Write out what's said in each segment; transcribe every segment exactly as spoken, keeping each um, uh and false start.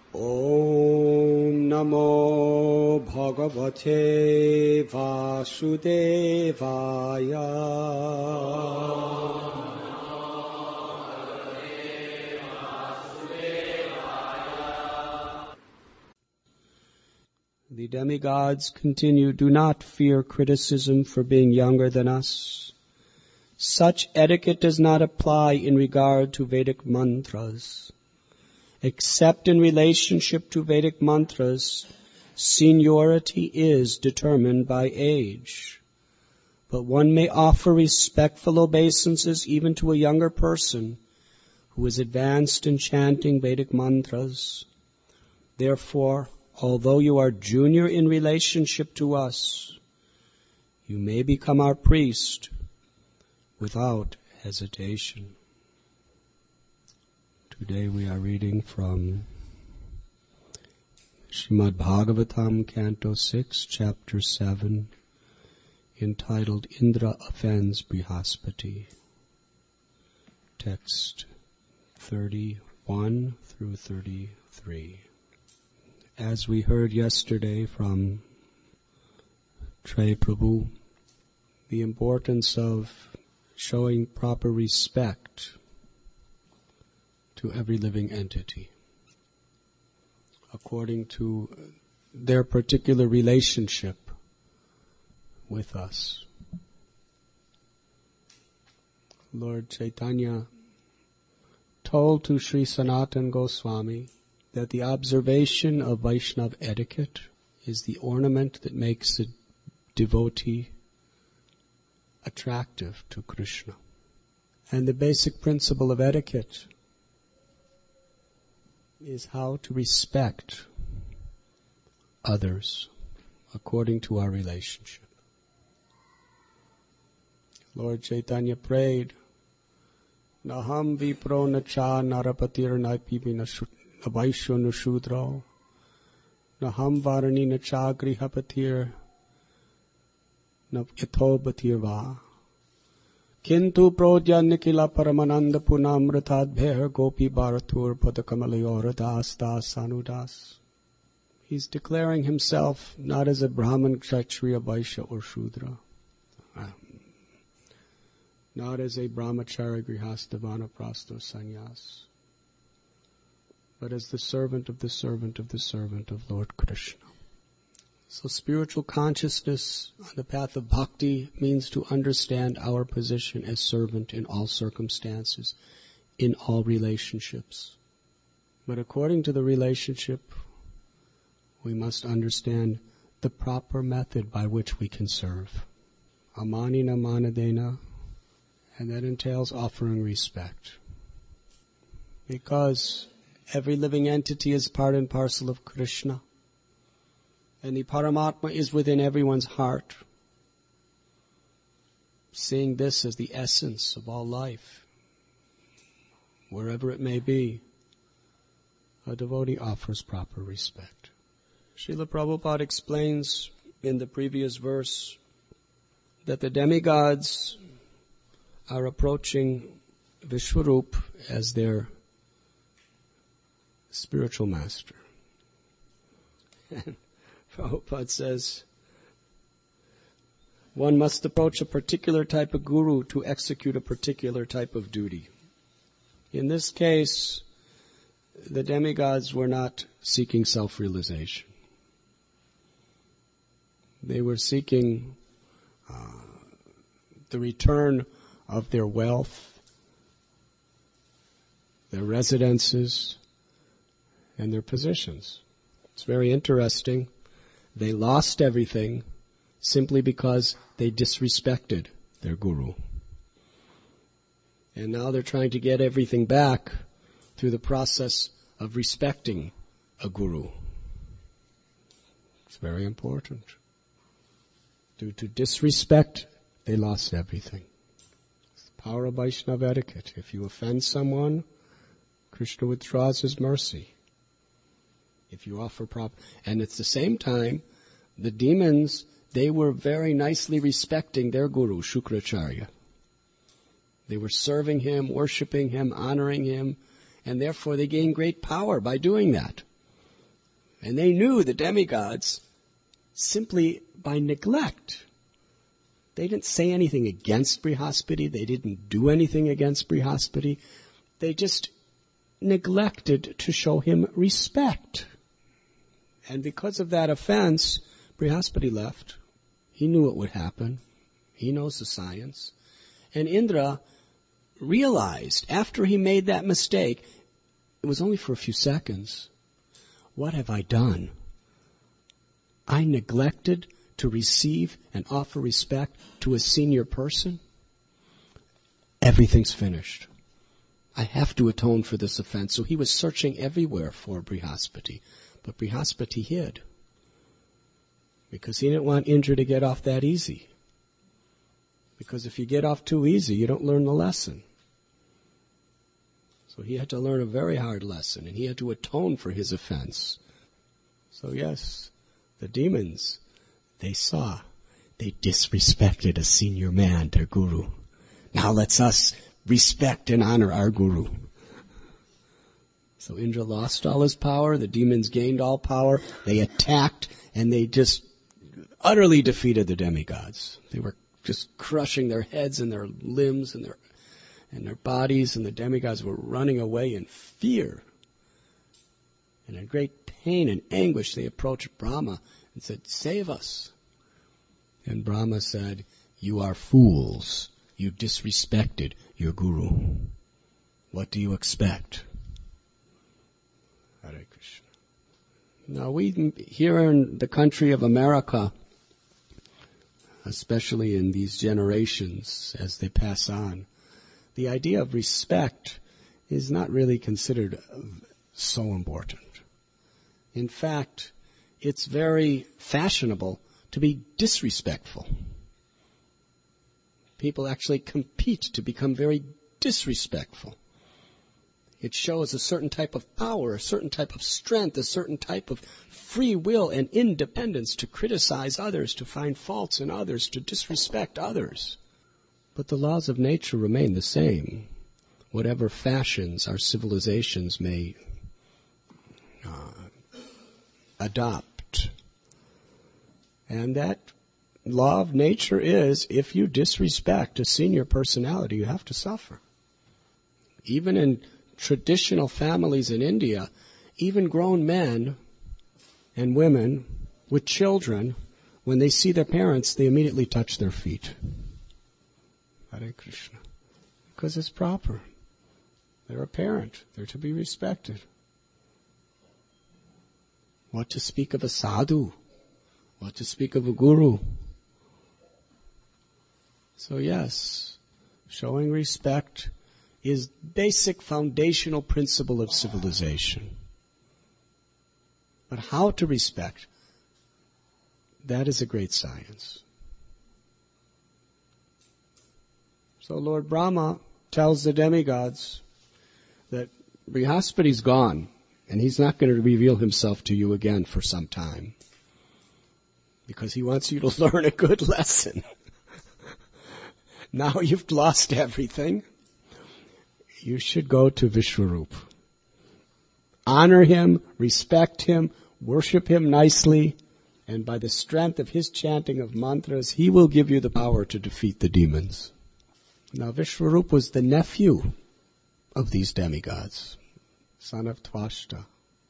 Om Namo Bhagavate Vasudevaya. The demigods continue, do not fear criticism for being younger than us. Such etiquette does not apply in regard to Vedic mantras. Except in relationship to Vedic mantras, seniority is determined by age. But one may offer respectful obeisances even to a younger person who is advanced in chanting Vedic mantras. Therefore, although you are junior in relationship to us, you may become our priest without hesitation. Today we are reading from Srimad Bhagavatam, Canto six, Chapter seven, entitled Indra Offends Brihaspati. Text thirty-one through thirty-three. As we heard yesterday from Trey Prabhu, the importance of showing proper respect to every living entity according to their particular relationship with us. Lord Chaitanya told to Sri Sanatana Goswami that the observation of Vaishnava etiquette is the ornament that makes a devotee attractive to Krishna. And the basic principle of etiquette is how to respect others according to our relationship. Lord Chaitanya prayed, Naham vipro nacha narapatir naipipi navaisho nushudro Naham varani nacha grihapatir navithobatir va Kintu prodya nikila paramananda punamritadbher gopi bharatur padakamalayora das das anudas. He's declaring himself not as a Brahman, Kshatriya, Vaishya or Shudra, um, not as a Brahmachari, Grihastha, Vanaprastha, Sannyas, but as the servant of the servant of the servant of Lord Krishna. So spiritual consciousness on the path of bhakti means to understand our position as servant in all circumstances, in all relationships. But according to the relationship, we must understand the proper method by which we can serve. Amanina manadena, and that entails offering respect. Because every living entity is part and parcel of Krishna. And the Paramatma is within everyone's heart. Seeing this as the essence of all life, wherever it may be, a devotee offers proper respect. Srila Prabhupada explains in the previous verse that the demigods are approaching Vishwarup as their spiritual master. Prabhupada says, one must approach a particular type of guru to execute a particular type of duty. In this case, the demigods were not seeking self-realization. They were seeking uh, the return of their wealth, their residences, and their positions. It's very interesting. They lost everything simply because they disrespected their guru. And now they're trying to get everything back through the process of respecting a guru. It's very important. Due to disrespect, they lost everything. It's the power of Vaishnava etiquette. If you offend someone, Krishna withdraws his mercy. If you offer proper, and at the same time, the demons, they were very nicely respecting their guru, Shukracharya. They were serving him, worshiping him, honoring him, and therefore they gained great power by doing that. And they knew the demigods simply by neglect. They didn't say anything against Brihaspati. They didn't do anything against Brihaspati. They just neglected to show him respect. And because of that offense, Brihaspati left. He knew what would happen. He knows the science. And Indra realized after he made that mistake, it was only for a few seconds, what have I done? I neglected to receive and offer respect to a senior person. Everything's finished. I have to atone for this offense. So he was searching everywhere for Brihaspati. But Brihaspati hid. Because he didn't want Indra to get off that easy. Because if you get off too easy, you don't learn the lesson. So he had to learn a very hard lesson, and he had to atone for his offense. So yes, the demons, they saw, they disrespected a senior man, their guru. Now let's us respect and honor our guru. So Indra lost all his power, the demons gained all power, they attacked, and they just utterly defeated the demigods. They were just crushing their heads and their limbs and their and their bodies, and the demigods were running away in fear. And in great pain and anguish, they approached Brahma and said, "Save us." And Brahma said, "You are fools. You disrespected your guru. What do you expect?" Hare Krishna. Now we, here in the country of America, especially in these generations as they pass on, the idea of respect is not really considered so important. In fact, it's very fashionable to be disrespectful. People actually compete to become very disrespectful. It shows a certain type of power, a certain type of strength, a certain type of free will and independence to criticize others, to find faults in others, to disrespect others. But the laws of nature remain the same, whatever fashions our civilizations may uh, adopt. And that law of nature is, if you disrespect a senior personality, you have to suffer. Even in traditional families in India, even grown men and women with children, when they see their parents, they immediately touch their feet. Hare Krishna. Because it's proper. They're a parent. They're to be respected. What to speak of a sadhu? What to speak of a guru? So yes, showing respect is basic foundational principle of civilization. But how to respect, that is a great science. So Lord Brahma tells the demigods that Brihaspati's gone, and he's not going to reveal himself to you again for some time, because he wants you to learn a good lesson. Now you've lost everything. You should go to Vishwarup. Honor him, respect him, worship him nicely, and by the strength of his chanting of mantras, he will give you the power to defeat the demons. Now Vishwarup was the nephew of these demigods, son of Twashta.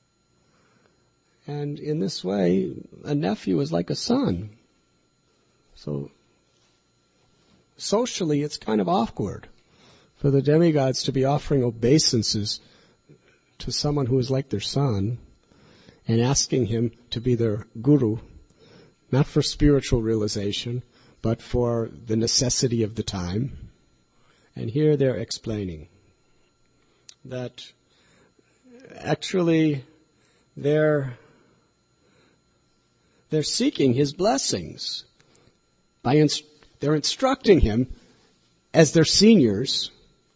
And in this way, a nephew is like a son. So socially, it's kind of awkward for the demigods to be offering obeisances to someone who is like their son and asking him to be their guru, not for spiritual realization, but for the necessity of the time. And here they're explaining that actually they're they're seeking his blessings. By inst- they're instructing him as their seniors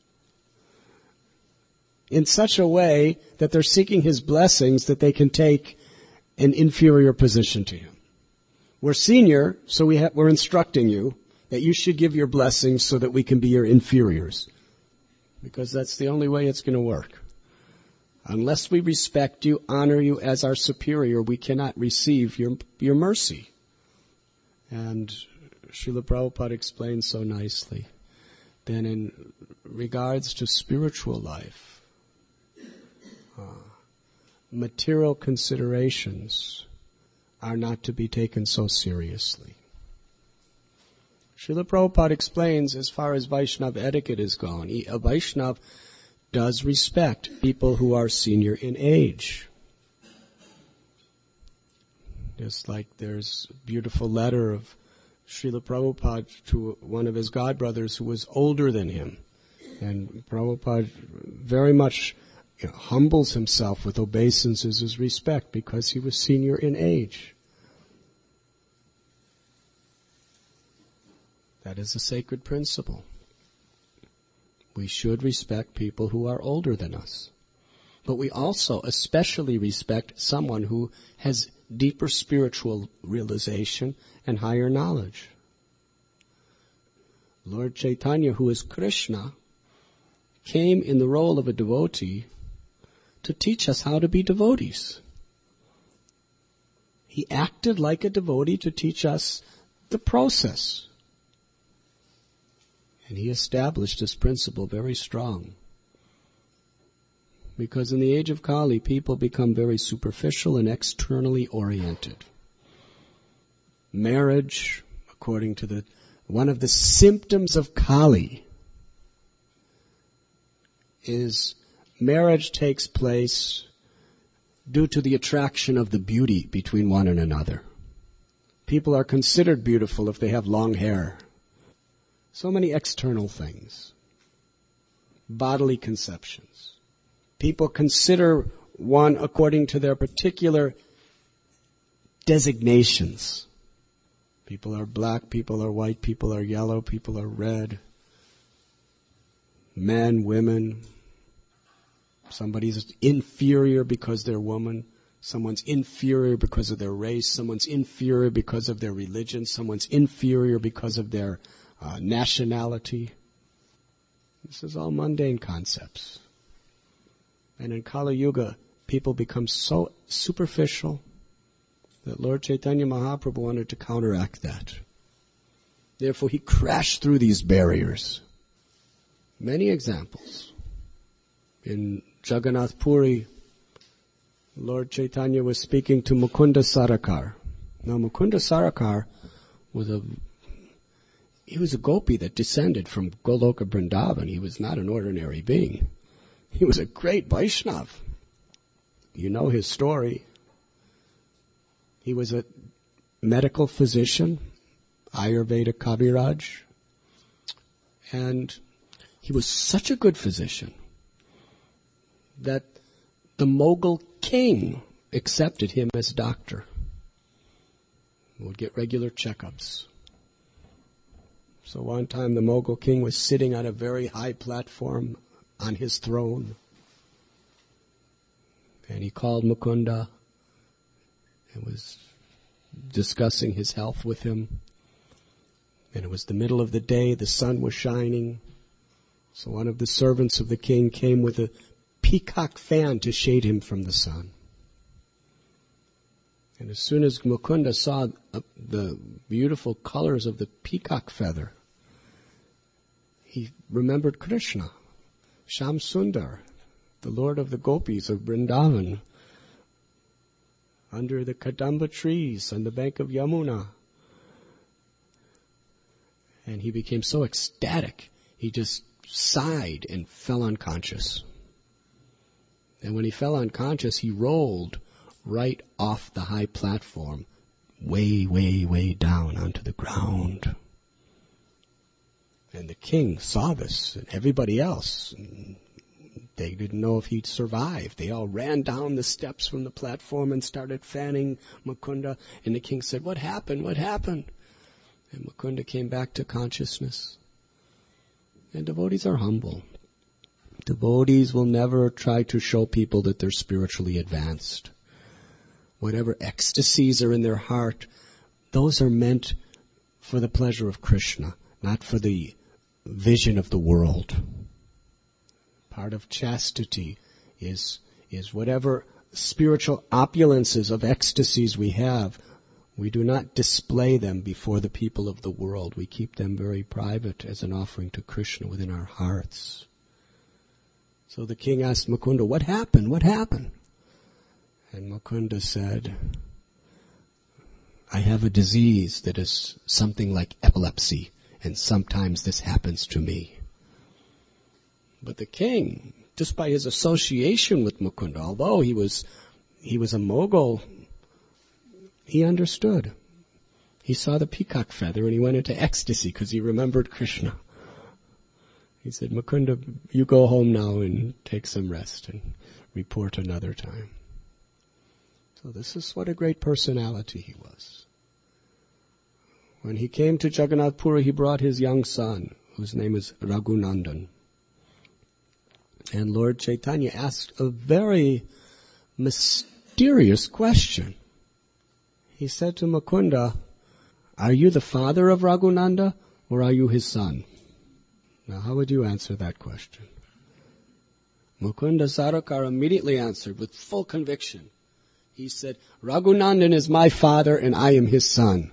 in such a way that they're seeking his blessings that they can take an inferior position to him. We're senior, so we ha- we're instructing you that you should give your blessings so that we can be your inferiors. Because that's the only way it's going to work. Unless we respect you, honor you as our superior, we cannot receive your, your mercy. And Srila Prabhupada explains so nicely. Then in regards to spiritual life, uh, material considerations are not to be taken so seriously. Srila Prabhupada explains as far as Vaishnava etiquette is gone, a Vaishnava does respect people who are senior in age. Just like there's a beautiful letter of Srila Prabhupada to one of his godbrothers who was older than him. And Prabhupada very much you know, humbles himself with obeisances as respect because he was senior in age. That is a sacred principle. We should respect people who are older than us. But we also especially respect someone who has deeper spiritual realization and higher knowledge. Lord Chaitanya, who is Krishna, came in the role of a devotee to teach us how to be devotees. He acted like a devotee to teach us the process. And he established this principle very strong. Because in the age of Kali, people become very superficial and externally oriented. Marriage, according to the one of the symptoms of Kali, is marriage takes place due to the attraction of the beauty between one and another. People are considered beautiful if they have long hair. So many external things. Bodily conceptions. People consider one according to their particular designations. People are black, people are white, people are yellow, people are red. Men, women. Somebody's inferior because they're woman. Someone's inferior because of their race. Someone's inferior because of their religion. Someone's inferior because of their uh, nationality. This is all mundane concepts. And in Kali Yuga, people become so superficial that Lord Chaitanya Mahaprabhu wanted to counteract that. Therefore, he crashed through these barriers. Many examples. In Jagannath Puri, Lord Chaitanya was speaking to Mukunda Sarakar. Now, Mukunda Sarakar was a he was a gopi that descended from Goloka Vrindavan. He was not an ordinary being. He was a great Vaishnava. You know his story. He was a medical physician, Ayurveda Kaviraj, and he was such a good physician that the Mughal king accepted him as a doctor. He would get regular checkups. So one time the Mughal king was sitting on a very high platform on his throne. And he called Mukunda and was discussing his health with him. And it was the middle of the day, the sun was shining. So one of the servants of the king came with a peacock fan to shade him from the sun. And as soon as Mukunda saw the beautiful colors of the peacock feather, he remembered Krishna, Sham Sundar, the Lord of the Gopis of Vrindavan, under the Kadamba trees on the bank of Yamuna. And he became so ecstatic, he just sighed and fell unconscious. And when he fell unconscious, he rolled right off the high platform, way, way, way down onto the ground. And the king saw this, and everybody else. And they didn't know if he'd survive. They all ran down the steps from the platform and started fanning Mukunda. And the king said, "What happened? What happened?" And Mukunda came back to consciousness. And devotees are humble. Devotees will never try to show people that they're spiritually advanced. Whatever ecstasies are in their heart, those are meant for the pleasure of Krishna, not for the vision of the world. Part of chastity is is whatever spiritual opulences of ecstasies we have, we do not display them before the people of the world. We keep them very private as an offering to Krishna within our hearts. So the king asked Mukunda, what happened? What happened? And Mukunda said, I have a disease that is something like epilepsy, and sometimes this happens to me. But the king, just by his association with Mukunda, although he was he was a mogul, he understood. He saw the peacock feather and he went into ecstasy because he remembered Krishna. He said, Mukunda, you go home now and take some rest and report another time. So this is what a great personality he was. When he came to Jagannath Puri, he brought his young son, whose name is Raghunandan. And Lord Chaitanya asked a very mysterious question. He said to Mukunda, are you the father of Raghunanda or are you his son? Now how would you answer that question? Mukunda Sarokar immediately answered with full conviction. He said, Raghunandan is my father and I am his son.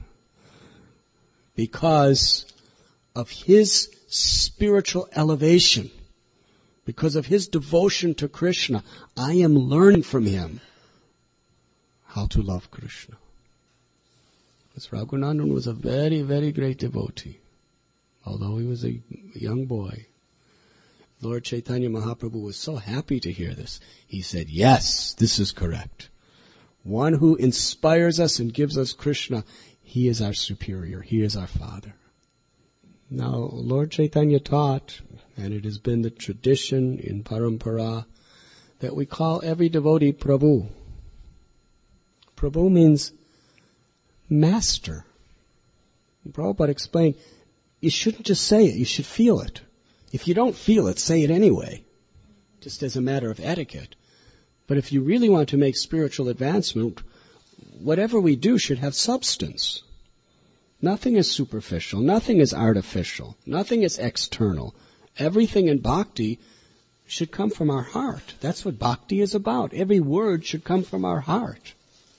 Because of his spiritual elevation, because of his devotion to Krishna, I am learning from him how to love Krishna. Because Raghunandan was a very, very great devotee. Although he was a young boy. Lord Chaitanya Mahaprabhu was so happy to hear this. He said, yes, this is correct. One who inspires us and gives us Krishna, he is our superior. He is our father. Now, Lord Chaitanya taught, and it has been the tradition in Parampara, that we call every devotee Prabhu. Prabhu means master. Prabhupada explained, you shouldn't just say it, you should feel it. If you don't feel it, say it anyway, just as a matter of etiquette. But if you really want to make spiritual advancement, whatever we do should have substance. Nothing is superficial, nothing is artificial, nothing is external. Everything in bhakti should come from our heart. That's what bhakti is about. Every word should come from our heart.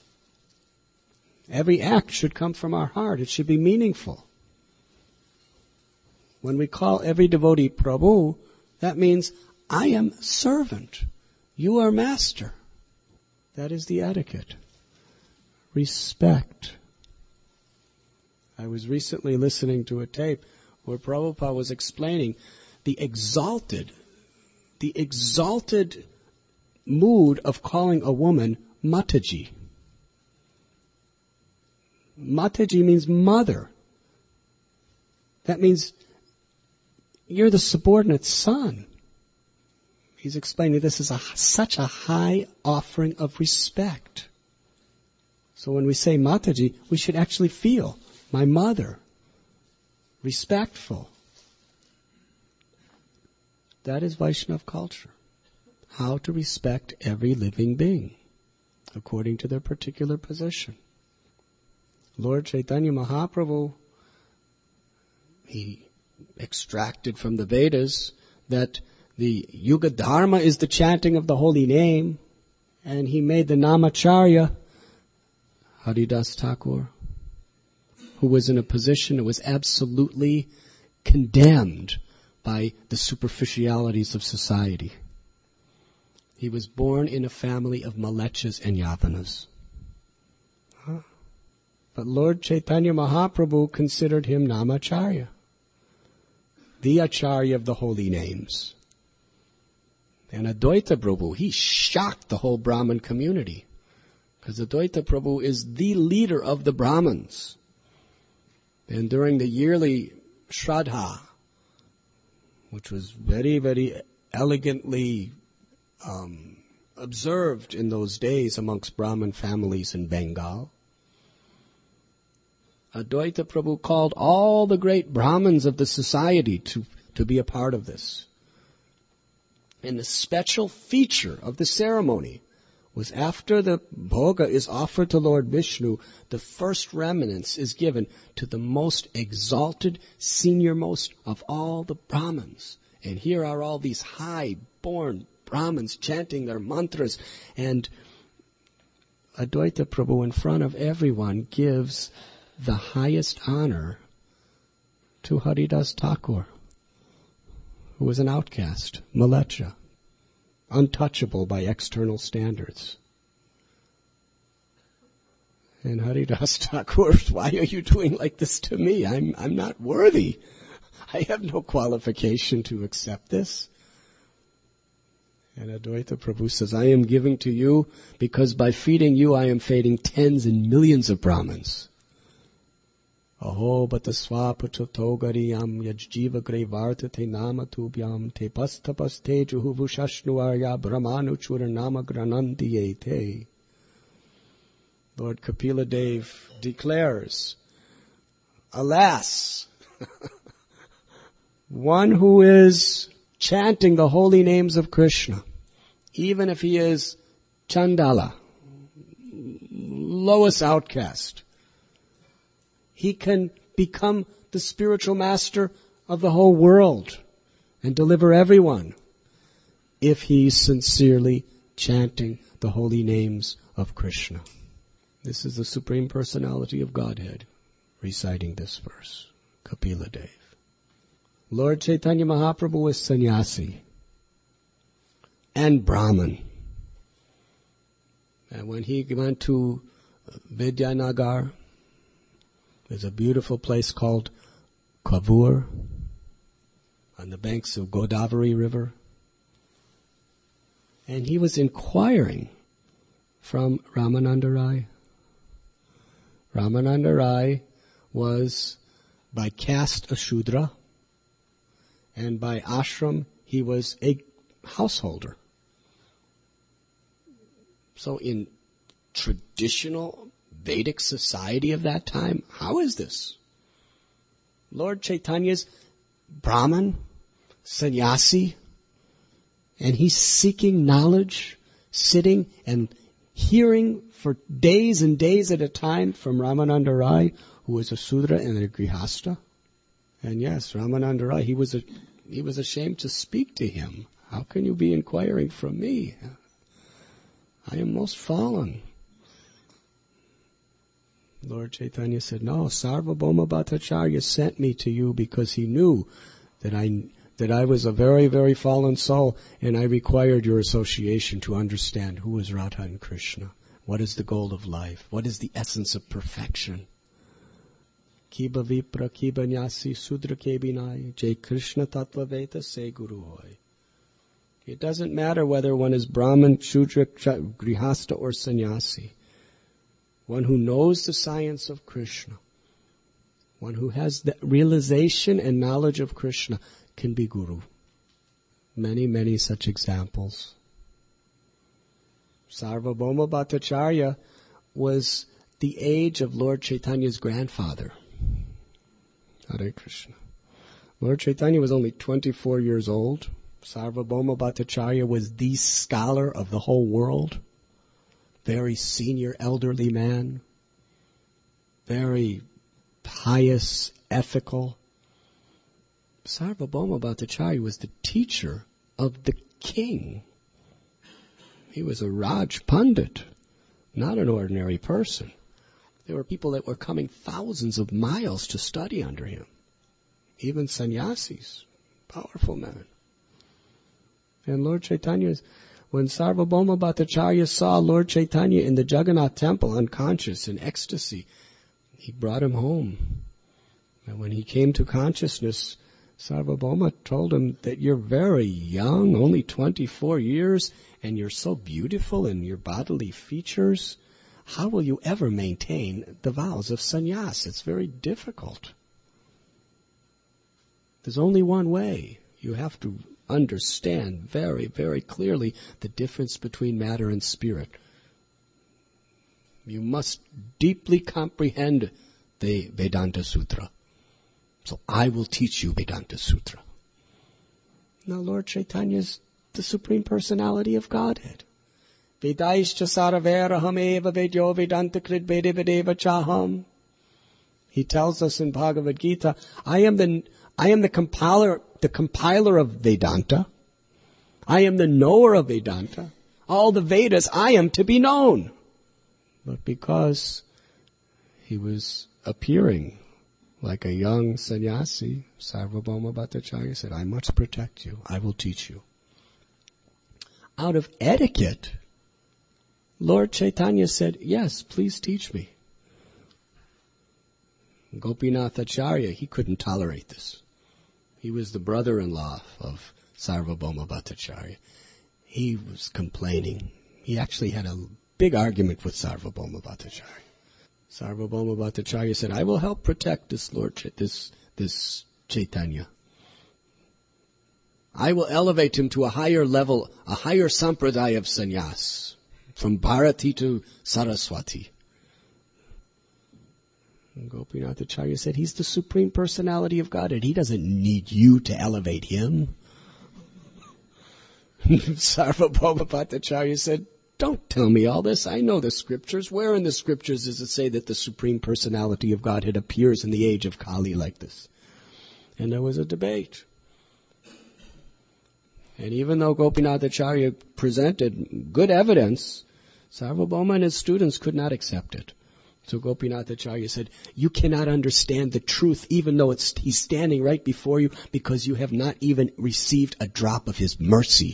Every act should come from our heart. It should be meaningful. When we call every devotee Prabhu, that means I am servant. You are master. That is the etiquette. Respect. I was recently listening to a tape where Prabhupada was explaining the exalted, the exalted mood of calling a woman Mataji. Mataji means mother. That means you're the subordinate son. He's explaining this is a, such a high offering of respect. So when we say Mataji, we should actually feel my mother, respectful. That is Vaishnava culture. How to respect every living being according to their particular position. Lord Chaitanya Mahaprabhu, he extracted from the Vedas that the Yuga Dharma is the chanting of the holy name, and he made the Namacharya Haridas Thakur, who was in a position that was absolutely condemned by the superficialities of society. He was born in a family of Malechas and Yavanas. Huh? But Lord Chaitanya Mahaprabhu considered him Namacharya, the Acharya of the holy names. And Advaita Prabhu, he shocked the whole Brahmin community. Because Advaita Prabhu is the leader of the Brahmins. And during the yearly Shraddha, which was very, very elegantly um, observed in those days amongst Brahmin families in Bengal, Advaita Prabhu called all the great Brahmins of the society to, to be a part of this. And the special feature of the ceremony was after the bhoga is offered to Lord Vishnu, the first reminence is given to the most exalted, senior-most of all the Brahmins. And here are all these high-born Brahmins chanting their mantras. And Advaita Prabhu, in front of everyone, gives the highest honor to Haridas Thakur, who was an outcast, Malecha, untouchable by external standards. And Haridas Thakur, why are you doing like this to me? I'm, I'm not worthy. I have no qualification to accept this. And Advaita Prabhu says, I am giving to you because by feeding you I am feeding tens and millions of Brahmins. Aho bata swapato gariyam yajjiva grevarta te nama tubhyam te pastapas te juhuvushashnuarya brahmanu churanama granandiye te. Lord Kapila Dev declares, alas, one who is chanting the holy names of Krishna, even if he is Chandala, lowest outcast, he can become the spiritual master of the whole world and deliver everyone if he's sincerely chanting the holy names of Krishna. This is the Supreme Personality of Godhead reciting this verse, Kapila Dev. Lord Chaitanya Mahaprabhu was sannyasi and Brahmin. And when he went to Vidyanagar, there's a beautiful place called Kavur on the banks of Godavari River. And he was inquiring from Ramananda Rai. Ramananda Rai was by caste a Shudra, and by ashram he was a householder. So in traditional Vedic society of that time, how is this? Lord Chaitanya's Brahman, sannyasi, and he's seeking knowledge, sitting and hearing for days and days at a time from Ramananda Rai, who was a Sudra and a Grihasta. And yes, Ramananda Rai, he was a, he was ashamed to speak to him. How can you be inquiring from me? I am most fallen. Lord Chaitanya said, no, Sarvabhauma Bhattacharya sent me to you because he knew that I that I was a very, very fallen soul, and I required your association to understand who is Radha and Krishna. What is the goal of life? What is the essence of perfection? Kiba Vipra, Kiba Nyasi, Sudra Kebinai, Jai Krishna Tattva Veta Se Guru Hoy. It doesn't matter whether one is Brahman, Shudra, Grihasta, or Sannyasi. One who knows the science of Krishna, one who has the realization and knowledge of Krishna, can be Guru. Many, many such examples. Sarvabhauma Bhattacharya was the age of Lord Chaitanya's grandfather. Hare Krishna. Lord Chaitanya was only twenty-four years old. Sarvabhauma Bhattacharya was the scholar of the whole world. Very senior elderly man. Very pious, ethical. Sarvabhauma Bhattacharya was the teacher of the king. He was a Raj Pandit, not an ordinary person. There were people that were coming thousands of miles to study under him. Even sannyasis, powerful men. And Lord Chaitanya, when Sarvabhauma Bhattacharya saw Lord Chaitanya in the Jagannath temple unconscious in ecstasy, he brought him home. And when he came to consciousness, Sarvabhauma told him that you're very young, only twenty-four years, and you're so beautiful in your bodily features. How will you ever maintain the vows of sannyas? It's very difficult. There's only one way. You have to understand very, very clearly the difference between matter and spirit. You must deeply comprehend the Vedanta Sutra. So I will teach you Vedanta Sutra. Now Lord Chaitanya is the Supreme Personality of Godhead. Vedaischa saraveraham eva vedyo vedanta krid vede vedeva chaham. He tells us in Bhagavad Gita, I am the I am the compiler the compiler of Vedanta. I am the knower of Vedanta. All the Vedas I am to be known. But because he was appearing like a young sannyasi, Sarvabhauma Bhattacharya said, I must protect you. I will teach you. Out of etiquette, Lord Chaitanya said, yes, please teach me. Gopinath Acharya, he couldn't tolerate this. He was the brother-in-law of Sarvabhauma Bhattacharya. He was complaining. He actually had a big argument with Sarvabhauma Bhattacharya. Sarvabhauma Bhattacharya said, I will help protect this Lord, Ch- this, this Chaitanya. I will elevate him to a higher level, a higher sampradaya of sannyas, from Bharati to Saraswati. And Gopinath Acharya said, he's the Supreme Personality of Godhead. He doesn't need you to elevate him. Sarvabhauma Bhattacharya said, don't tell me all this. I know the scriptures. Where in the scriptures does it say that the Supreme Personality of Godhead appears in the age of Kali like this? And there was a debate. And even though Gopinath Acharya presented good evidence, Sarvabhauma and his students could not accept it. So Gopinath Acharya said, you cannot understand the truth even though it's, he's standing right before you because you have not even received a drop of his mercy.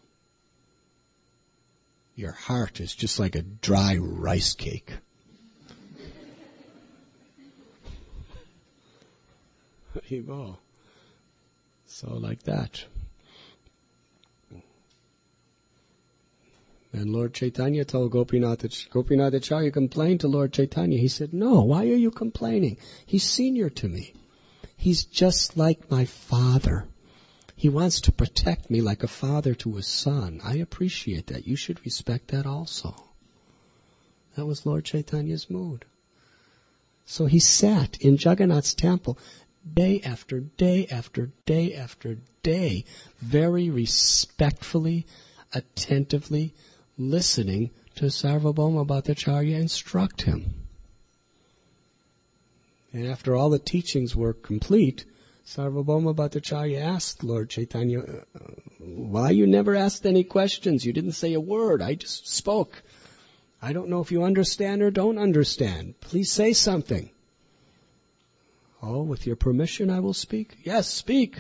Your heart is just like a dry rice cake. There you go. So like that. And Lord Chaitanya told Gopinath, Gopinath Acharya complained to Lord Chaitanya. He said, no, why are you complaining? He's senior to me. He's just like my father. He wants to protect me like a father to his son. I appreciate that. You should respect that also. That was Lord Chaitanya's mood. So he sat in Jagannath's temple day after day after day after day, very respectfully, attentively, listening to Sarvabhauma Bhattacharya instruct him. And after all the teachings were complete, Sarvabhauma Bhattacharya asked Lord Chaitanya, why you never asked any questions? You didn't say a word. I just spoke. I don't know if you understand or don't understand. Please say something. Oh, with your permission I will speak. Yes, speak.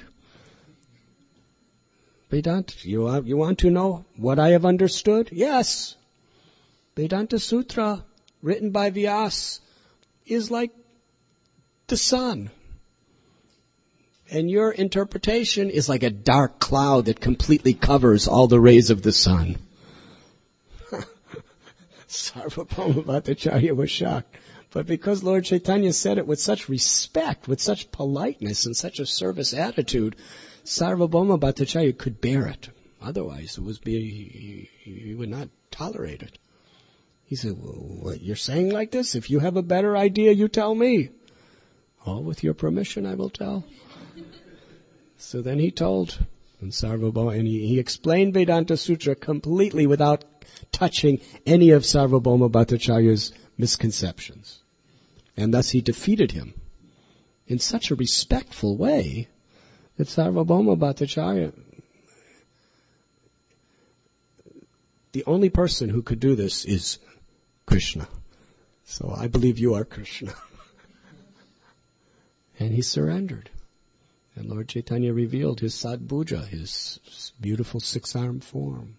Vedanta, you, uh, you want to know what I have understood? Yes. Vedanta Sutra, written by Vyasa, is like the sun. And your interpretation is like a dark cloud that completely covers all the rays of the sun. Sarvabhauma Bhattacharya was shocked. But because Lord Chaitanya said it with such respect, with such politeness and such a service attitude, Sarvabhauma Bhattacharya could bear it. Otherwise, it was be, he, he would not tolerate it. He said, well, what, you're saying like this? If you have a better idea, you tell me. Oh, with your permission, I will tell. So then he told, and Sarvabhauma, and he, he explained Vedanta Sutra completely without touching any of Sarvabhauma Bhattacharya's misconceptions. And thus he defeated him in such a respectful way that Sarvabhauma Bhattacharya, the only person who could do this is Krishna. So I believe you are Krishna. And he surrendered. And Lord Chaitanya revealed his Sadbhuja, his beautiful six-armed form.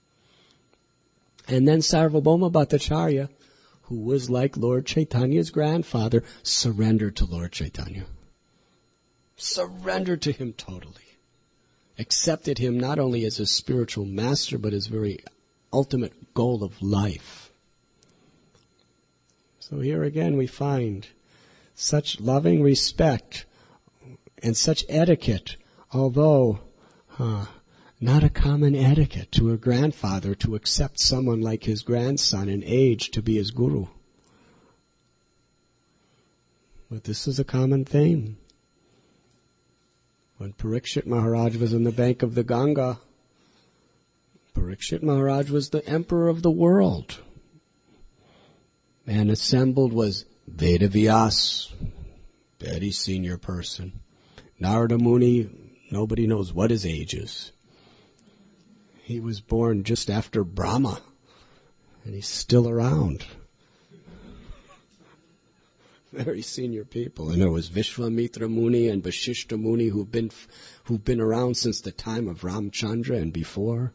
And then Sarvabhauma Bhattacharya, who was like Lord Chaitanya's grandfather, surrendered to Lord Chaitanya. Surrendered to him totally. Accepted him not only as his spiritual master, but his very ultimate goal of life. So here again we find such loving respect and such etiquette, although uh, not a common etiquette to a grandfather to accept someone like his grandson in age to be his guru. But this is a common theme. When Parikshit Maharaj was in the bank of the Ganga, Parikshit Maharaj was the emperor of the world. And assembled was Vedavyas, very senior person. Narada Muni, nobody knows what his age is. He was born just after Brahma, and he's still around. Very senior people. And there was Vishwamitra Muni and Vasishta Muni who've been, who've been around since the time of Ramchandra and before.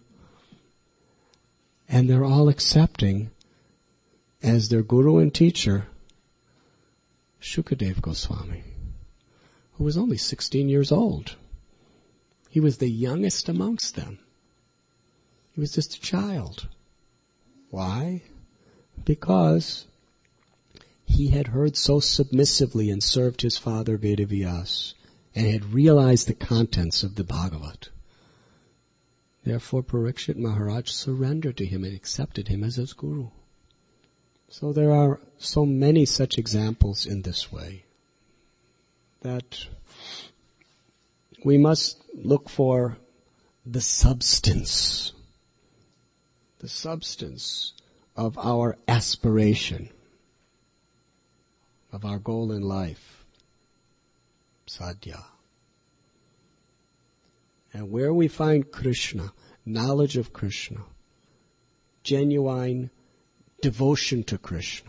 And they're all accepting as their guru and teacher Shukadev Goswami, who was only sixteen years old. He was the youngest amongst them. He was just a child. Why? Because he had heard so submissively and served his father Vedavyas and had realized the contents of the Bhagavat. Therefore Parikshit Maharaj surrendered to him and accepted him as his guru. So there are so many such examples in this way that we must look for the substance, the substance of our aspiration, of our goal in life, sadhya. And where we find Krishna, knowledge of Krishna, genuine devotion to Krishna,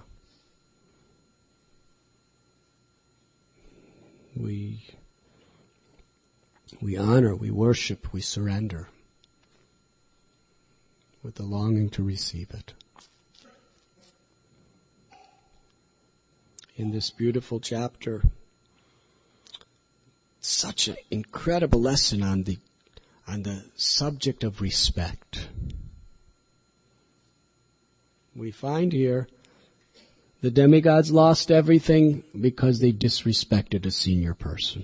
we we honor, we worship, we surrender with the longing to receive it. In this beautiful chapter, such an incredible lesson on the on the subject of respect. We find here the demigods lost everything because they disrespected a senior person.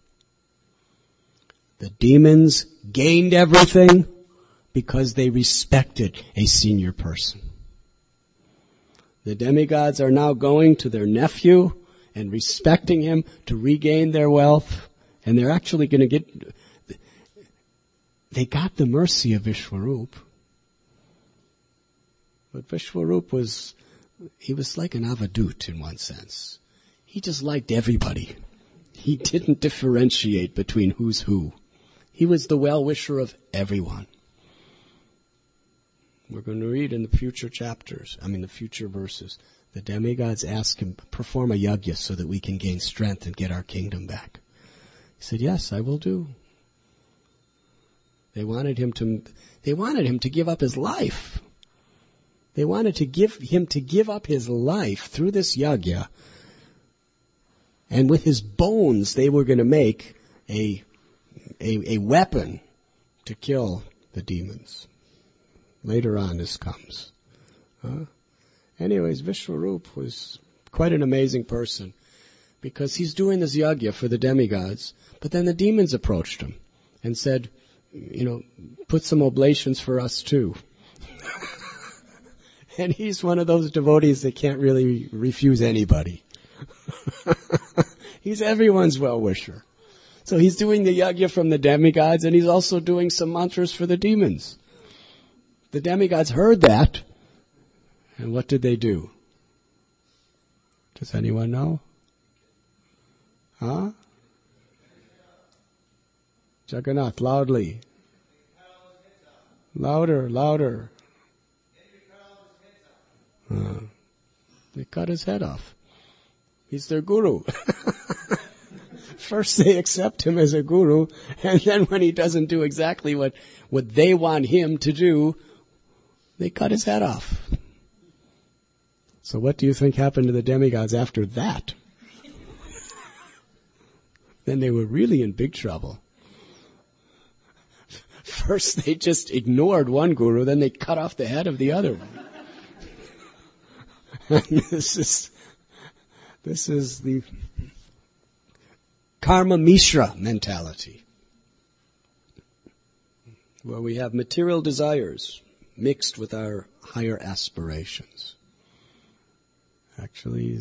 The demons gained everything because they respected a senior person. The demigods are now going to their nephew and respecting him to regain their wealth, and they're actually going to get, they got the mercy of Vishwarup. But Vishwarup was, he was like an avadut in one sense. He just liked everybody. He didn't differentiate between who's who. He was the well-wisher of everyone. We're going to read in the future chapters, I mean the future verses, the demigods ask him, perform a yajna so that we can gain strength and get our kingdom back. He said, yes, I will do. They wanted him to, they wanted him to give up his life. They wanted to give him to give up his life through this yajna. And with his bones, they were going to make a, a, a weapon to kill the demons. Later on this comes. Huh? Anyways, Vishwarup was quite an amazing person because he's doing this yajna for the demigods, but then the demons approached him and said, you know, put some oblations for us too. And he's one of those devotees that can't really refuse anybody. He's everyone's well-wisher. So he's doing the yajna from the demigods, and he's also doing some mantras for the demons. The demigods heard that, and what did they do? Does anyone know? Huh? Jagannath, loudly. Louder, louder. Uh, they cut his head off. He's their guru. First they accept him as a guru, and then when he doesn't do exactly what, what they want him to do, they cut his head off. So what do you think happened to the demigods after that? Then they were really in big trouble. First they just ignored one guru, then they cut off the head of the other one. And this is, this is the Karma Mishra mentality, where we have material desires mixed with our higher aspirations. Actually,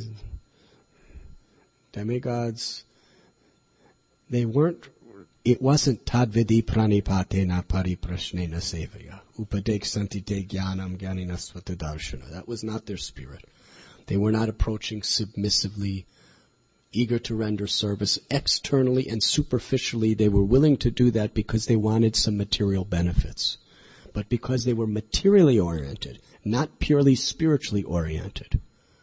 demigods, they weren't, it wasn't tadvidi pranipatena pariprashnena sevaya, upadek santite jnanam jnanina svatadarshana. That was not their spirit. They were not approaching submissively, eager to render service externally and superficially. They were willing to do that because they wanted some material benefits. but because they were materially oriented, not purely spiritually oriented.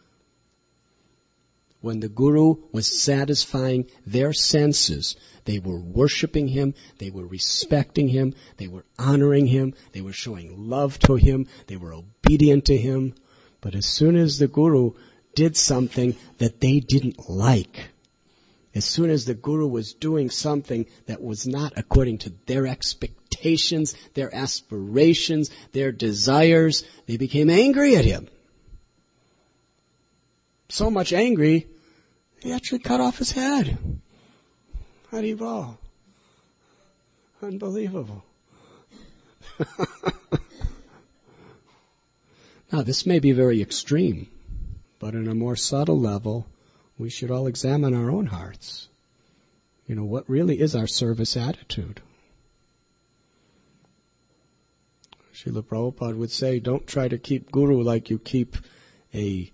When the Guru was satisfying their senses, they were worshiping him, they were respecting him, they were honoring him, they were showing love to him, they were obedient to him. But as soon as the Guru did something that they didn't like, as soon as the Guru was doing something that was not according to their expectations, their aspirations, their desires, they became angry at him. So much angry, he actually cut off his head. Haribol. Unbelievable. Now, this may be very extreme, but on a more subtle level, we should all examine our own hearts. You know, what really is our service attitude? Srila Prabhupada would say, don't try to keep Guru like you keep a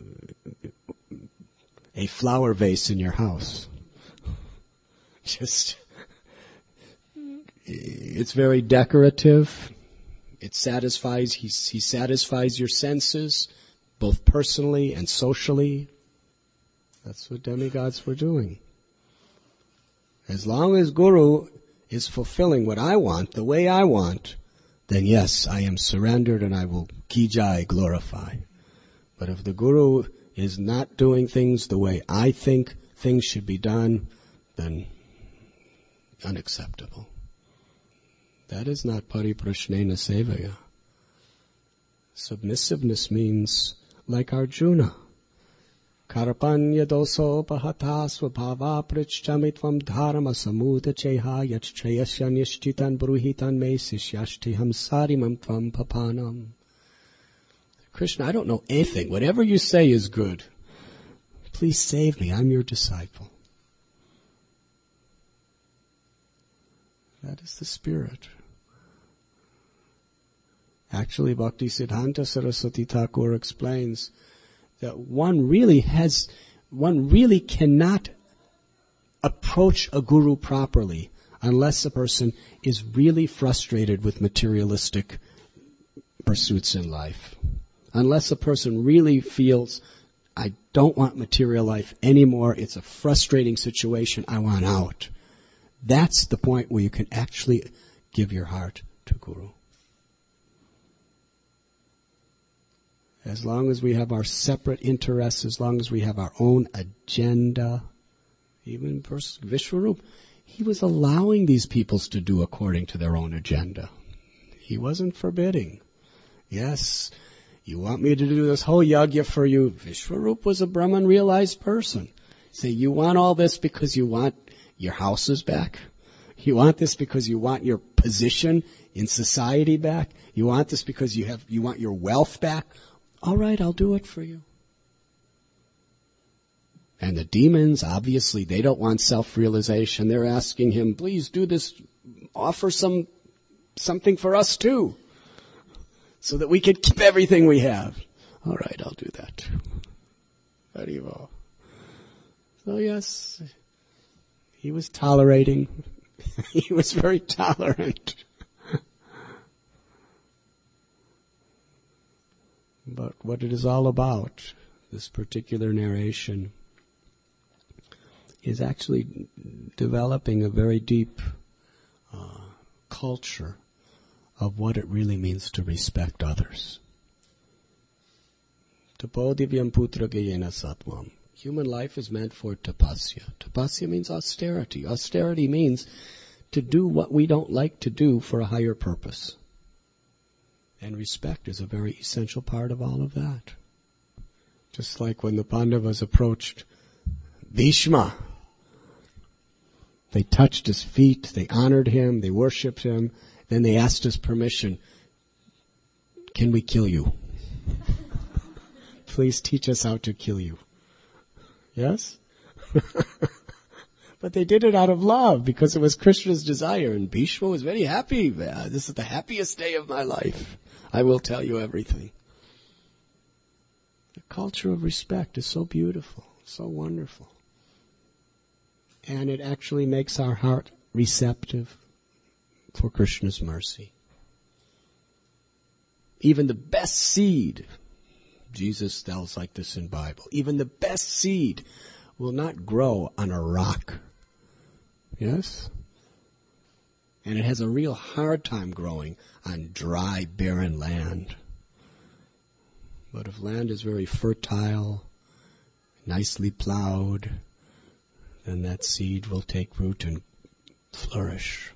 a flower vase in your house. Just, it's very decorative. It satisfies, he, he satisfies your senses, both personally and socially. That's what demigods were doing. As long as Guru is fulfilling what I want, the way I want, then yes, I am surrendered and I will Kijai glorify. But if the Guru is not doing things the way I think things should be done, then unacceptable. That is not pariprashnena sevaya. Submissiveness means, like Arjuna, karpanya doso pahata svabhava prichchamitvam dharma samuta cheha yachchayasya nishchitan bruhitan me sishyashtiham sarimam tvam papanam. Krishna, I don't know anything. Whatever you say is good. Please save me. I'm your disciple. That is the spirit. Actually, Bhaktisiddhanta Saraswati Thakur explains that one really has, one really cannot approach a guru properly unless a person is really frustrated with materialistic pursuits in life. Unless a person really feels, I don't want material life anymore, it's a frustrating situation, I want out. That's the point where you can actually give your heart to Guru. As long as we have our separate interests, as long as we have our own agenda, even Vishwarup, he was allowing these peoples to do according to their own agenda. He wasn't forbidding. Yes, you want me to do this whole yajna for you? Vishwarup was a Brahman realized person. Say, you want all this because you want your houses back? You want this because you want your position in society back? You want this because you have you want your wealth back? All right, I'll do it for you. And the demons, obviously, they don't want self-realization. They're asking him, please do this, offer some something for us too, so that we can keep everything we have. All right, I'll do that. Haribol. So yes, he was tolerating. He was very tolerant. But what it is all about, this particular narration, is actually developing a very deep uh, culture of what it really means to respect others. Tapodivyam putra gayena sattvam. Human life is meant for tapasya. Tapasya means austerity. Austerity means to do what we don't like to do for a higher purpose. And respect is a very essential part of all of that. Just like when the Pandavas approached Bhishma, they touched his feet, they honored him, they worshipped him, then they asked his permission, can we kill you? Please teach us how to kill you. Yes? But they did it out of love because it was Krishna's desire, and Bhishma was very happy. This is the happiest day of my life. I will tell you everything. The culture of respect is so beautiful, so wonderful. And it actually makes our heart receptive for Krishna's mercy. Even the best seed, Jesus tells like this in Bible, even the best seed will not grow on a rock. Yes? And it has a real hard time growing on dry, barren land. But if land is very fertile, nicely plowed, then that seed will take root and flourish.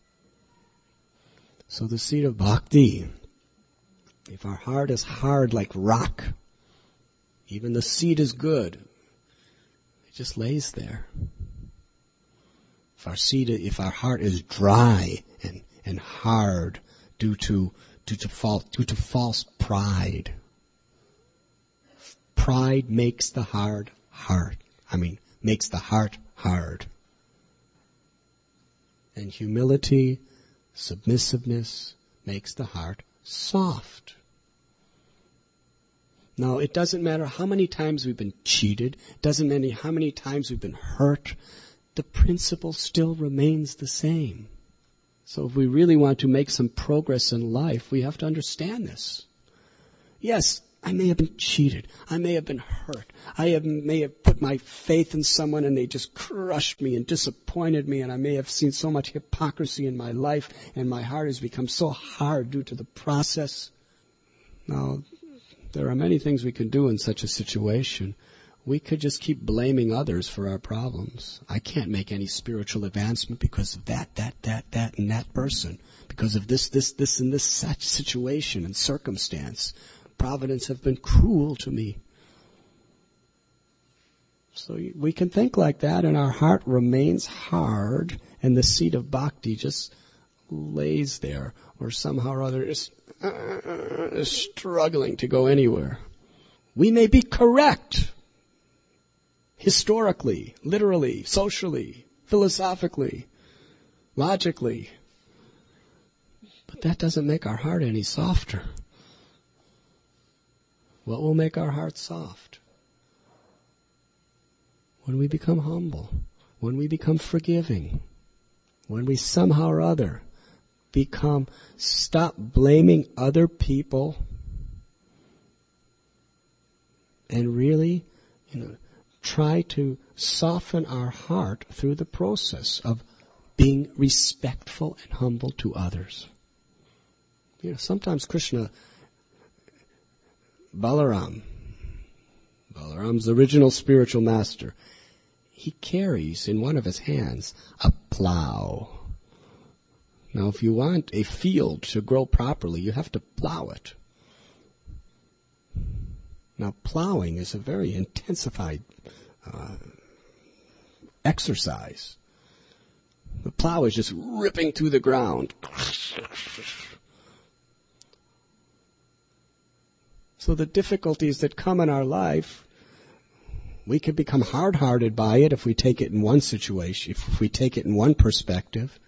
So the seed of bhakti, if our heart is hard like rock, even the seed is good. It just lays there. If our seed, if our heart is dry and, and hard due to due to false due to false pride, pride makes the heart hard. I mean, makes the heart hard. And humility, submissiveness makes the heart soft. Now, it doesn't matter how many times we've been cheated, it doesn't matter how many times we've been hurt, the principle still remains the same. So if we really want to make some progress in life, we have to understand this. Yes, I may have been cheated. I may have been hurt. I have, may have put my faith in someone and they just crushed me and disappointed me, and I may have seen so much hypocrisy in my life and my heart has become so hard due to the process. Now, there are many things we can do in such a situation. We could just keep blaming others for our problems. I can't make any spiritual advancement because of that, that, that, that, and that person. Because of this, this, this, and this such situation and circumstance. Providence have been cruel to me. So we can think like that, and our heart remains hard, and the seed of bhakti just lays there, or somehow or other is, uh, is struggling to go anywhere. We may be correct, historically, literally, socially, philosophically, logically, but that doesn't make our heart any softer. What will make our heart soft? When we become humble, when we become forgiving, when we somehow or other become, stop blaming other people and really, you know, try to soften our heart through the process of being respectful and humble to others. You know, sometimes Krishna, Balaram, Balaram's the original spiritual master, he carries in one of his hands a plow. Now, if you want a field to grow properly, you have to plow it. Now, plowing is a very intensified uh, exercise. The plow is just ripping through the ground. So the difficulties that come in our life, we can become hard-hearted by it if we take it in one situation, if we take it in one perspective.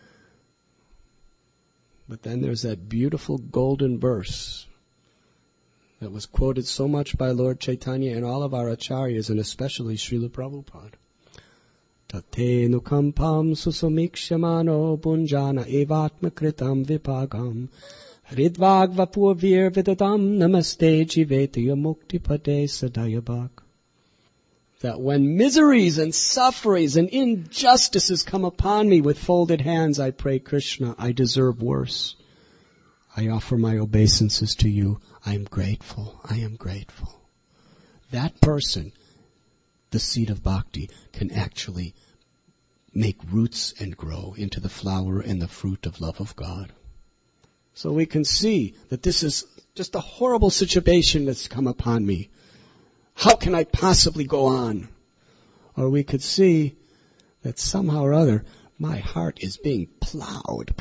But then there's that beautiful golden verse that was quoted so much by Lord Chaitanya and all of our acharyas, and especially Srila Prabhupada. Tate nukampam susumikshamano bunjana evatma kritam vipagam hridvag vapurvir vidadam namaste jivetya mukti pade sadayabhak. That when miseries and sufferings and injustices come upon me with folded hands, I pray, Krishna, I deserve worse. I offer my obeisances to you. I am grateful. I am grateful. That person, the seed of bhakti, can actually make roots and grow into the flower and the fruit of love of God. So we can see that this is just a horrible situation that's come upon me. How can I possibly go on? Or we could see that somehow or other my heart is being plowed.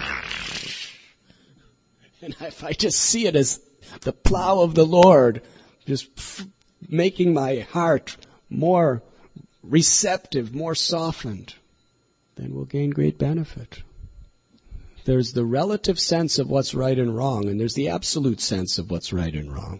And if I just see it as the plow of the Lord, just f- making my heart more receptive, more softened, then we'll gain great benefit. There's the relative sense of what's right and wrong, and there's the absolute sense of what's right and wrong.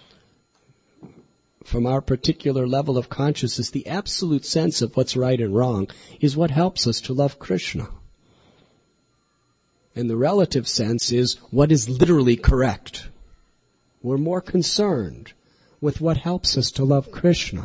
From our particular level of consciousness, the absolute sense of what's right and wrong is what helps us to love Krishna. And the relative sense is what is literally correct. We're more concerned with what helps us to love Krishna.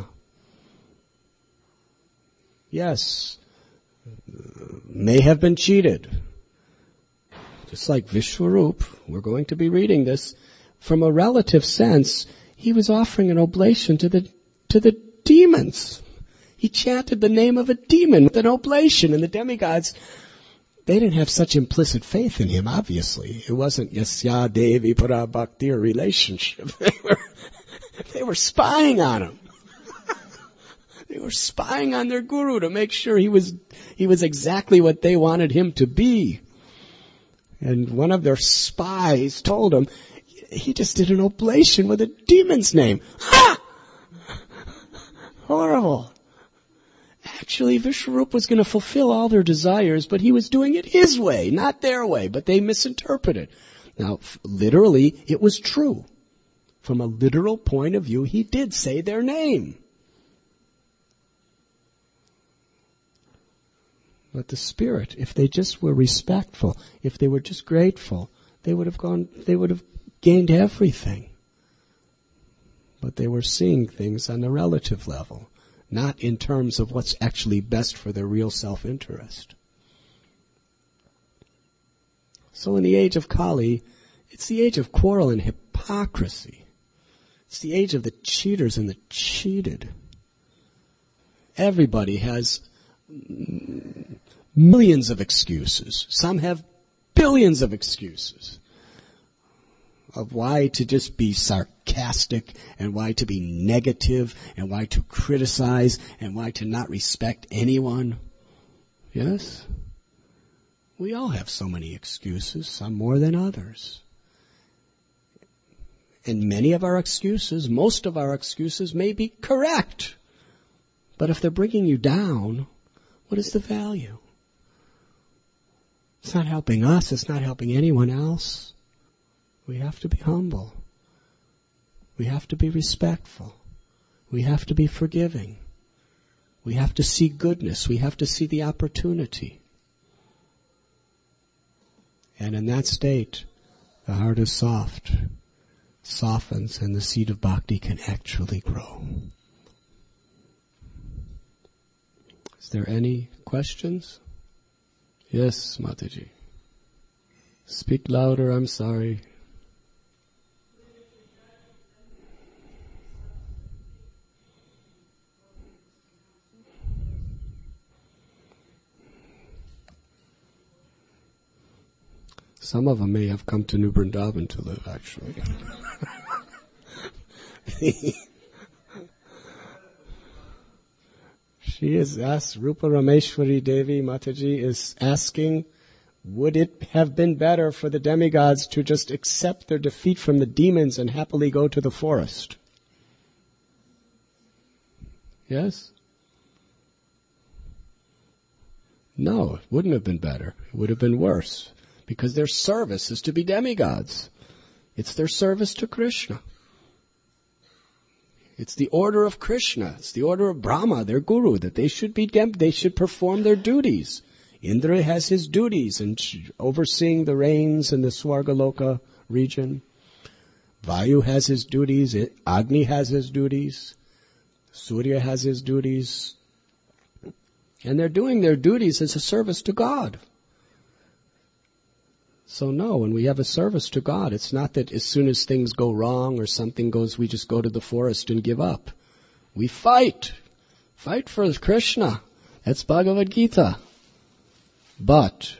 Yes, may have been cheated. Just like Vishwarup, we're going to be reading this. From a relative sense, he was offering an oblation to the to the demons. He chanted the name of a demon with an oblation, and the demigods, they didn't have such implicit faith in him, obviously. It wasn't Yasya Devi Para Bhakti relationship. They were, they were spying on him. They were spying on their guru to make sure he was he was exactly what they wanted him to be. And one of their spies told him, he just did an oblation with a demon's name. Ha! Horrible. Actually, Vishwarup was going to fulfill all their desires, but he was doing it his way, not their way, but they misinterpreted. Now, literally, it was true. From a literal point of view, he did say their name. But the spirit, if they just were respectful, if they were just grateful, they would have gone, they would have gained everything. But they were seeing things on a relative level, not in terms of what's actually best for their real self-interest. So in the age of Kali, it's the age of quarrel and hypocrisy. It's the age of the cheaters and the cheated. Everybody has millions of excuses. Some have billions of excuses of why to just be sarcastic and why to be negative and why to criticize and why to not respect anyone. Yes? We all have so many excuses, some more than others. And many of our excuses, most of our excuses may be correct. But if they're bringing you down, what is the value? It's not helping us. It's not helping anyone else. We have to be humble. We have to be respectful. We have to be forgiving. We have to see goodness. We have to see the opportunity. And in that state, the heart is soft, softens, and the seed of bhakti can actually grow. Is there any questions? Yes, Mataji. Speak louder, I'm sorry. Some of them may have come to New Vrindavan to live, actually. She is asked, Rupa Rameshwari Devi Mataji is asking, would it have been better for the demigods to just accept their defeat from the demons and happily go to the forest? Yes? No, it wouldn't have been better. It would have been worse. Because their service is to be demigods. It's their service to Krishna. It's the order of Krishna. It's the order of Brahma, their guru, that they should be they should perform their duties. Indra has his duties in overseeing the rains in the Swargaloka region. Vayu has his duties. Agni has his duties. Surya has his duties. And they're doing their duties as a service to God. So no, when we have a service to God, it's not that as soon as things go wrong or something goes, we just go to the forest and give up. We fight. Fight for Krishna. That's Bhagavad Gita. But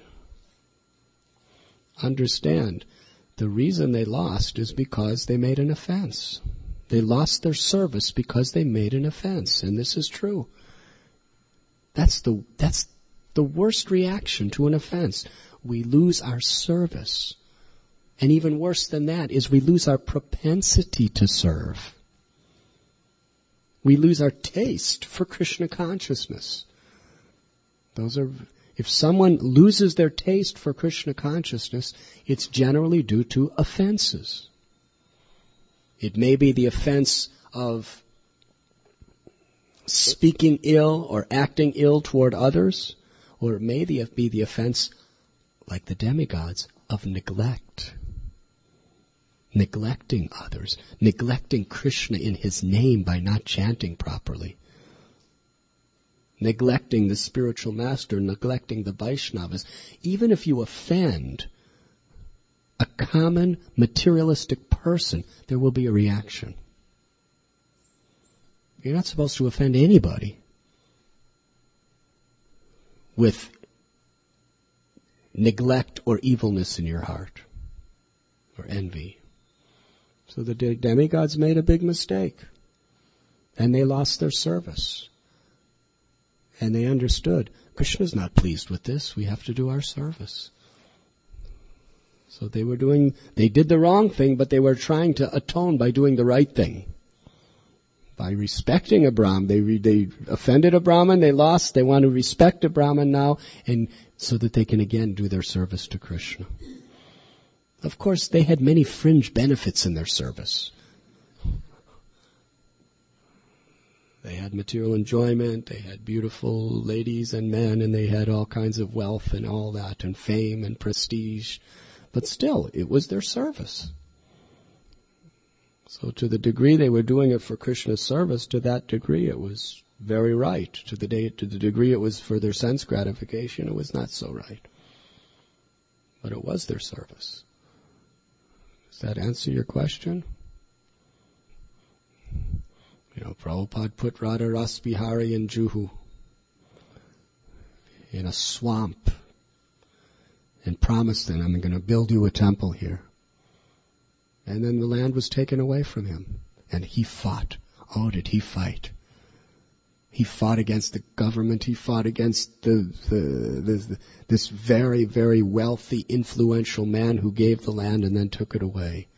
understand, the reason they lost is because they made an offense. They lost their service because they made an offense, and this is true. That's the that's the worst reaction to an offense. We lose our service. And even worse than that is we lose our propensity to serve. We lose our taste for Krishna consciousness. Those are, if someone loses their taste for Krishna consciousness, it's generally due to offenses. It may be the offense of speaking ill or acting ill toward others, or it may be the offense, like the demigods, of neglect. neglecting others, neglecting Krishna in his name by not chanting properly, neglecting the spiritual master, neglecting the Vaishnavas. Even if you offend a common materialistic person, there will be a reaction. You're not supposed to offend anybody with neglect or evilness in your heart or envy. So the de- demigods made a big mistake, and they lost their service. And they understood, Krishna's not pleased with this, we have to do our service. So they were doing, they did the wrong thing, but they were trying to atone by doing the right thing. By respecting a Brahmin, they, re, they offended a Brahmin, they lost, they want to respect a Brahmin now, and so that they can again do their service to Krishna. Of course, they had many fringe benefits in their service. They had material enjoyment, they had beautiful ladies and men, and they had all kinds of wealth and all that, and fame and prestige. But still, it was their service. So to the degree they were doing it for Krishna's service, to that degree it was very right. To the, day, to the degree it was for their sense gratification, it was not so right. But it was their service. Does that answer your question? You know, Prabhupada put Radha Rasbihari in Juhu, in a swamp, and promised them, I'm going to build you a temple here. And then the land was taken away from him. And he fought. Oh, did he fight? He fought against the government. He fought against the, the, the, this very, very wealthy, influential man who gave the land and then took it away.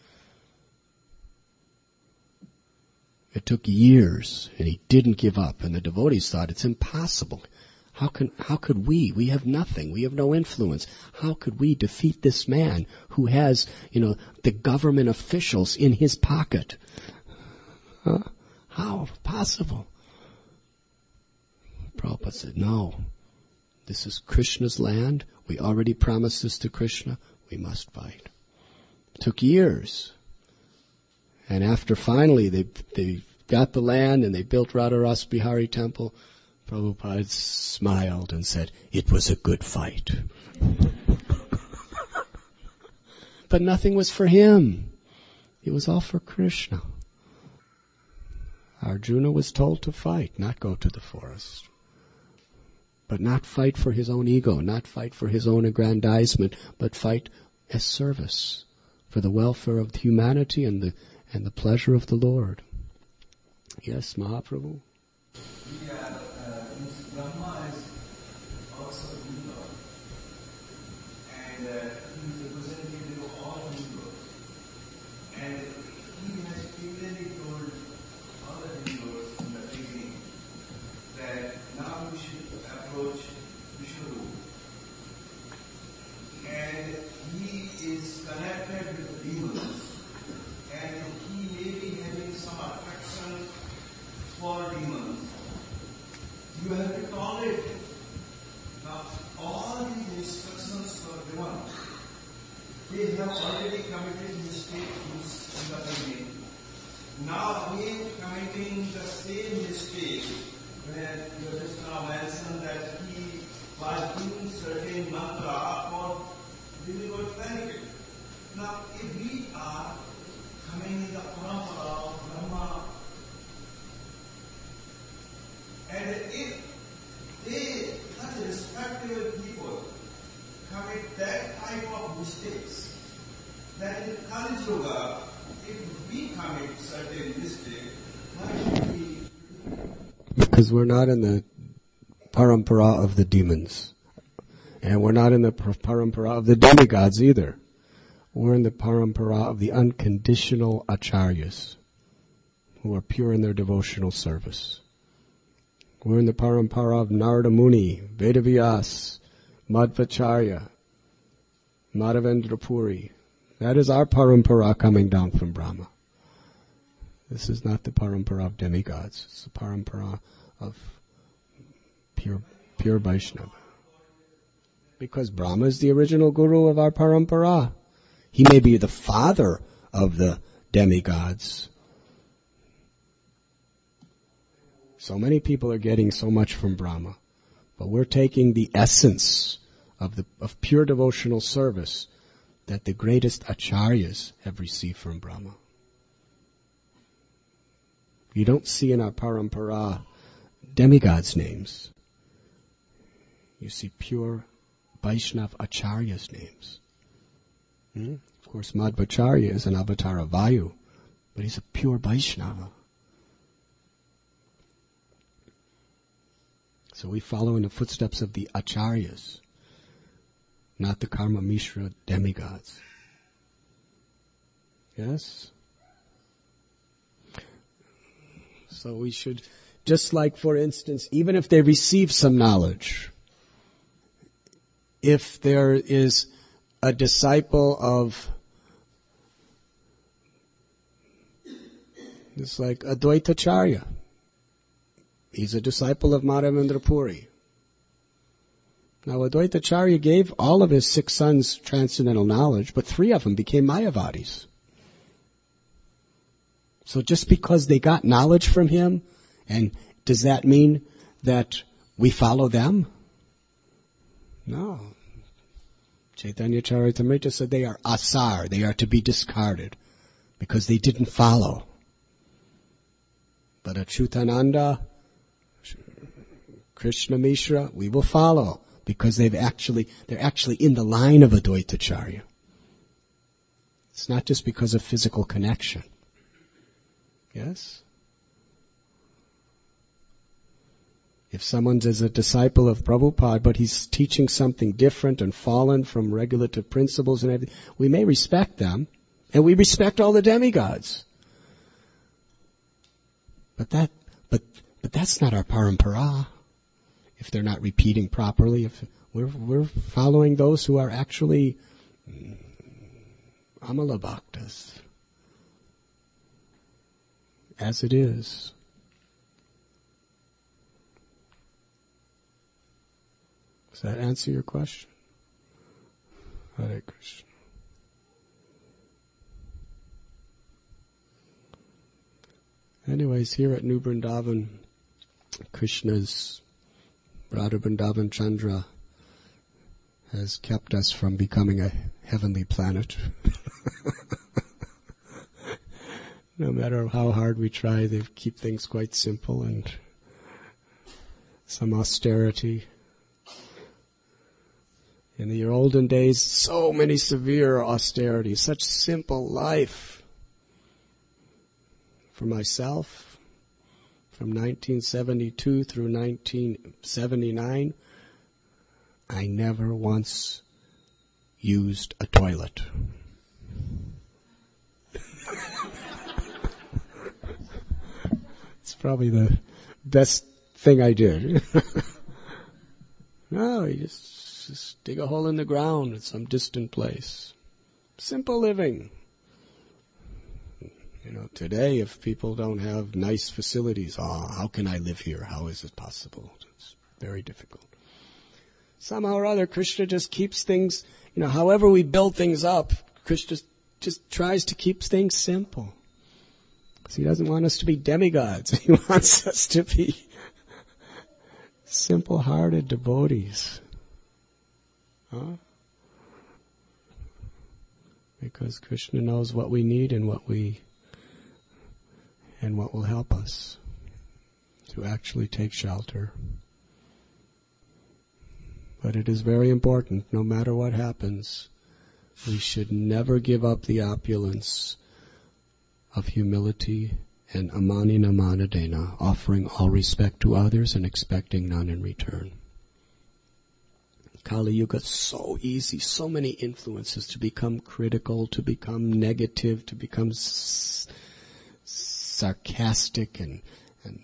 It took years, and he didn't give up. And the devotees thought, it's impossible. How can, how could we? We have nothing. We have no influence. How could we defeat this man who has, you know, the government officials in his pocket? Huh? How possible? Prabhupada said, no. This is Krishna's land. We already promised this to Krishna. We must fight. It took years. And after finally they, they got the land and they built Radha Rasbihari temple, Prabhupada smiled and said, it was a good fight. But nothing was for him. It was all for Krishna. Arjuna was told to fight, not go to the forest. But not fight for his own ego, not fight for his own aggrandizement, but fight as service for the welfare of humanity and the and the pleasure of the Lord. Yes, Mahaprabhu? Yeah, uh, Brahma is also Buddha, and uh, he is representative of all universe. And he has clearly told all the universe in the beginning that now we should approach Vishnu. And he is connected with the demons, and he may be having some attraction for demons. You have to tolerate it. Now, all these instructions for demons, they have already committed mistake in the beginning. Now, he is committing the same mistake when you just now mentioned that he was doing certain mantra for delivered benefit. Now, if we are coming in the parampara of Brahma, and if they, such respectable people, commit that type of mistakes, then in Kali Yuga, if we commit certain mistake, why should we? Because we're not in the parampara of the demons. And we're not in the parampara of the demigods either. We're in the parampara of the unconditional acharyas, who are pure in their devotional service. We're in the parampara of Narada Muni, Vedavyas, Madhvacharya, Madhavendra Puri. That is our parampara coming down from Brahma. This is not the parampara of demigods. It's the parampara of pure, pure Vaishnava. Because Brahma is the original guru of our parampara. He may be the father of the demigods. So many people are getting so much from Brahma, but we're taking the essence of the of pure devotional service that the greatest acharyas have received from Brahma. You don't see in our parampara demigods' names. You see pure Vaishnava acharyas' names. Hmm? Of course, Madhvacharya is an avatar of Vayu, but he's a pure Vaishnava. So we follow in the footsteps of the acharyas, not the Karma Mishra demigods. Yes? So we should, just like, for instance, even if they receive some knowledge, if there is a disciple of, it's like Advaitacharya. He's a disciple of Madhavendra Puri. Now Advaitacharya gave all of his six sons transcendental knowledge, but three of them became Mayavadis. So just because they got knowledge from him, and does that mean that we follow them? No. Chaitanya Charitamrita said they are asar, they are to be discarded, because they didn't follow. But Achyutananda, Krishna Mishra, we will follow, because they've actually, they're actually in the line of Advaitacharya. It's not just because of physical connection. Yes? If someone is a disciple of Prabhupada, but he's teaching something different and fallen from regulative principles and everything, we may respect them, and we respect all the demigods. But that, but, but that's not our parampara. If they're not repeating properly, if we're, we're following those who are actually Amala Bhaktas. As it is. Does that answer your question? Hare Krishna. Anyways, here at New Vrindavan, Krishna's Radha Vrindavan Chandra has kept us from becoming a heavenly planet. No matter how hard we try, they keep things quite simple and some austerity. In the olden days, so many severe austerities, such simple life. For myself, from nineteen seventy-two through nineteen seventy-nine, I never once used a toilet. It's probably the best thing I did. No, you just, just dig a hole in the ground at some distant place. Simple living. You know, today if people don't have nice facilities, oh, how can I live here? How is it possible? It's very difficult. Somehow or other, Krishna just keeps things, you know, however we build things up, Krishna just tries to keep things simple. Because he doesn't want us to be demigods. He wants us to be simple-hearted devotees. Huh? Because Krishna knows what we need and what we and what will help us to actually take shelter. But it is very important, no matter what happens, we should never give up the opulence of humility and amanina manadena, offering all respect to others and expecting none in return. Kali Yuga is so easy, so many influences to become critical, to become negative, to become s- sarcastic and, and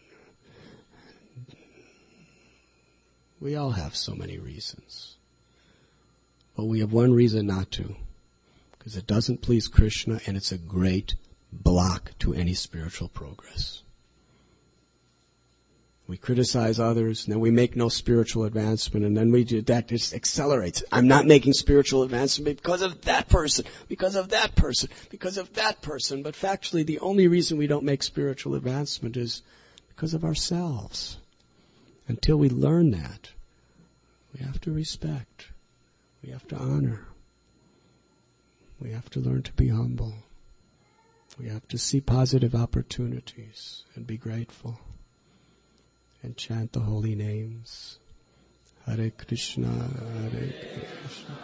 we all have so many reasons. But we have one reason not to, because it doesn't please Krishna and it's a great block to any spiritual progress. We criticize others, and then we make no spiritual advancement, and then we do, that just accelerates. I'm not making spiritual advancement because of that person, because of that person, because of that person. But factually, the only reason we don't make spiritual advancement is because of ourselves. Until we learn that, we have to respect. We have to honor. We have to learn to be humble. We have to see positive opportunities and be grateful. And chant the holy names. Hare Krishna, Hare Krishna.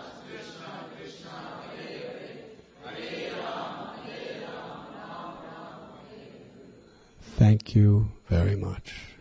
Thank you very much.